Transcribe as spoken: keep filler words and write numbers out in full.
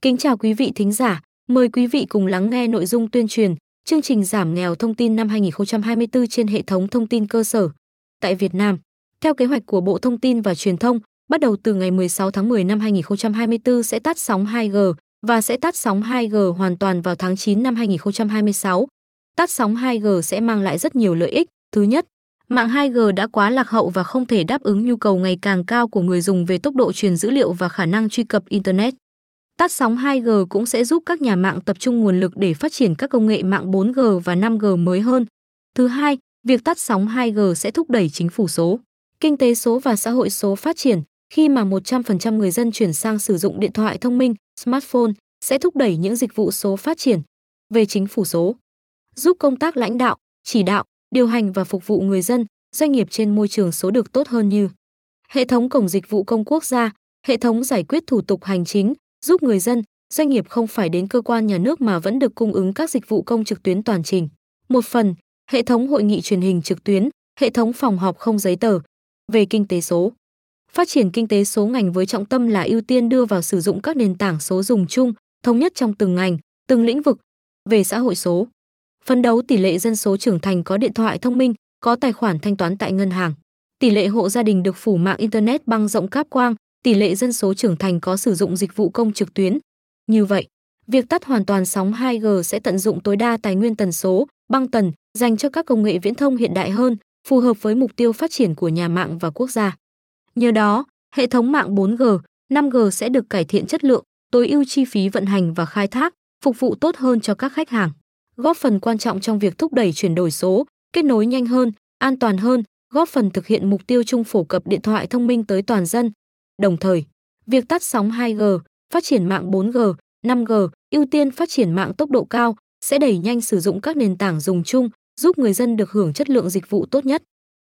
Kính chào quý vị thính giả, mời quý vị cùng lắng nghe nội dung tuyên truyền chương trình giảm nghèo thông tin năm hai nghìn không trăm hai mươi tư trên hệ thống thông tin cơ sở. Tại Việt Nam, theo kế hoạch của Bộ Thông tin và Truyền thông, bắt đầu từ ngày mười sáu tháng mười năm hai nghìn không trăm hai mươi tư sẽ tắt sóng hai G và sẽ tắt sóng hai G hoàn toàn vào tháng chín năm hai nghìn không trăm hai mươi sáu. Tắt sóng hai G sẽ mang lại rất nhiều lợi ích. Thứ nhất, mạng hai G đã quá lạc hậu và không thể đáp ứng nhu cầu ngày càng cao của người dùng về tốc độ truyền dữ liệu và khả năng truy cập Internet. Tắt sóng hai G cũng sẽ giúp các nhà mạng tập trung nguồn lực để phát triển các công nghệ mạng bốn G và năm G mới hơn. Thứ hai, việc tắt sóng hai G sẽ thúc đẩy chính phủ số, kinh tế số và xã hội số phát triển, khi mà một trăm phần trăm người dân chuyển sang sử dụng điện thoại thông minh, smartphone, sẽ thúc đẩy những dịch vụ số phát triển. Về chính phủ số, giúp công tác lãnh đạo, chỉ đạo, điều hành và phục vụ người dân, doanh nghiệp trên môi trường số được tốt hơn như hệ thống cổng dịch vụ công quốc gia, hệ thống giải quyết thủ tục hành chính, giúp người dân, doanh nghiệp không phải đến cơ quan nhà nước mà vẫn được cung ứng các dịch vụ công trực tuyến toàn trình. Một phần, hệ thống hội nghị truyền hình trực tuyến, hệ thống phòng họp không giấy tờ. Về kinh tế số, phát triển kinh tế số ngành với trọng tâm là ưu tiên đưa vào sử dụng các nền tảng số dùng chung, thống nhất trong từng ngành, từng lĩnh vực. Về xã hội số, phấn đấu tỷ lệ dân số trưởng thành có điện thoại thông minh, có tài khoản thanh toán tại ngân hàng, tỷ lệ hộ gia đình được phủ mạng Internet băng rộng cáp quang, tỷ lệ dân số trưởng thành có sử dụng dịch vụ công trực tuyến. Như vậy, việc tắt hoàn toàn sóng hai G sẽ tận dụng tối đa tài nguyên tần số, băng tần, dành cho các công nghệ viễn thông hiện đại hơn, phù hợp với mục tiêu phát triển của nhà mạng và quốc gia. Nhờ đó, hệ thống mạng bốn G, năm G sẽ được cải thiện chất lượng, tối ưu chi phí vận hành và khai thác, phục vụ tốt hơn cho các khách hàng, góp phần quan trọng trong việc thúc đẩy chuyển đổi số, kết nối nhanh hơn, an toàn hơn, góp phần thực hiện mục tiêu chung phổ cập điện thoại thông minh tới toàn dân. Đồng thời, việc tắt sóng hai G, phát triển mạng bốn G, năm G, ưu tiên phát triển mạng tốc độ cao sẽ đẩy nhanh sử dụng các nền tảng dùng chung, giúp người dân được hưởng chất lượng dịch vụ tốt nhất.